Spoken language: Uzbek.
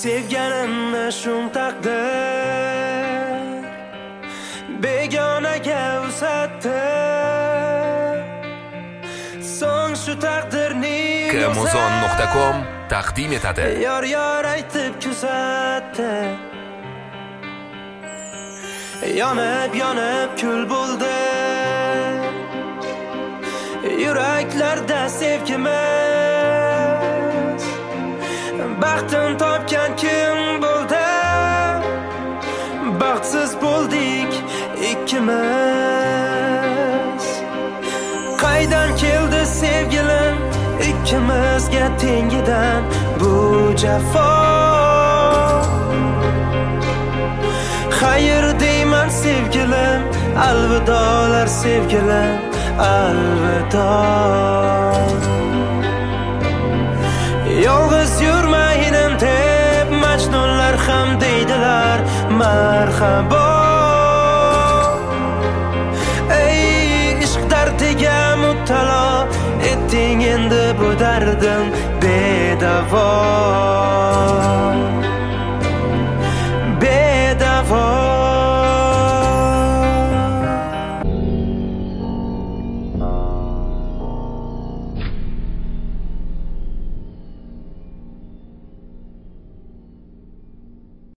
Sevganimni shum taqdir begonaga uzatdi. So'ng shu taqdirning Kmuzon.com taqdim etadi. Yor aytib kuzatdi. Yonib kul bo'ldi yuraklarda sevgimiz. Baxtim topgan kim bo'ldi? Baxtsiz bo'ldik ikkimiz. Qaydan keldi sevgilim ikkimizga tengidan bu jafo? Xayr deyman sevgilim, alvidolar sevgilim, alvido. Yolg'iz yurmayman deb majnunlar ham deydilar marhabo. Ey ishq dardiga muttalo etding endi bu dardim bedavo.